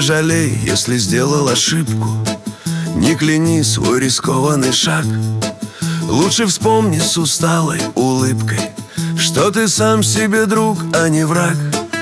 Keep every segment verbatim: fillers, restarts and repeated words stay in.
жалей, если сделал ошибку. Не кляни свой рискованный шаг. Лучше вспомни с усталой улыбкой, что ты сам себе друг, а не враг.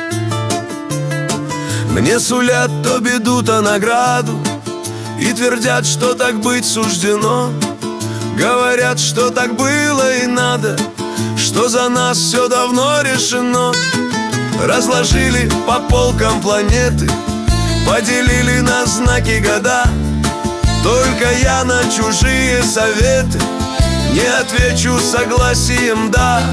Мне сулят то беду, то награду, и твердят, что так быть суждено. Говорят, что так было и надо, что за нас все давно решено. Разложили по полкам планеты, поделили на знаки года. Только я на чужие советы не отвечу согласием «да».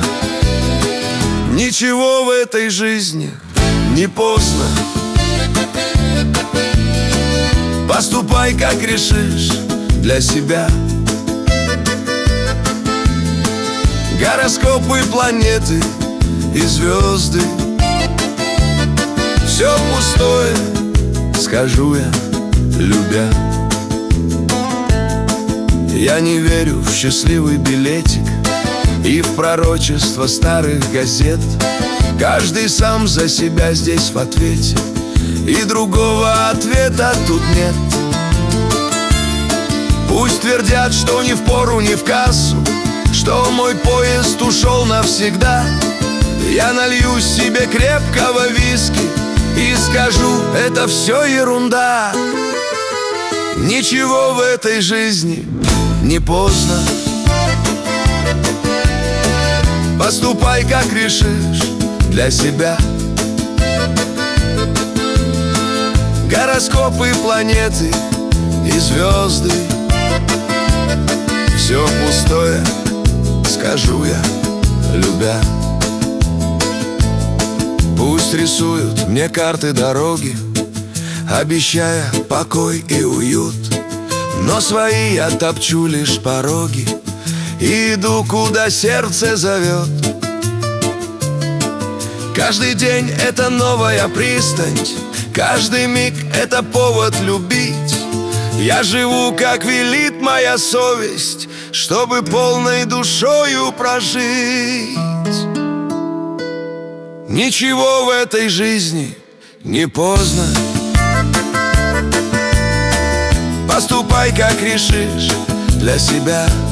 Ничего в этой жизни не поздно. Поступай, как решишь для себя. Гороскопы, планеты и звезды — все пустое, скажу я, любя. Я не верю в счастливый билетик и в пророчество старых газет. Каждый сам за себя здесь в ответе, и другого ответа тут нет. Пусть твердят, что ни в пору, ни в кассу, что мой поезд ушел навсегда. Я налью себе крепкого виски и скажу: это все ерунда. Ничего в этой жизни не поздно. Поступай, как решишь для себя. Гороскопы, планеты и звезды — все пустое, скажу я, любя. Пусть рисуют мне карты дороги, обещая покой и уют, но свои я топчу лишь пороги и иду, куда сердце зовет. Каждый день — это новая пристань, каждый миг — это повод любить. Я живу, как велит моя совесть, чтобы полной душою прожить. Ничего в этой жизни не поздно. Поступай, как решишь для себя.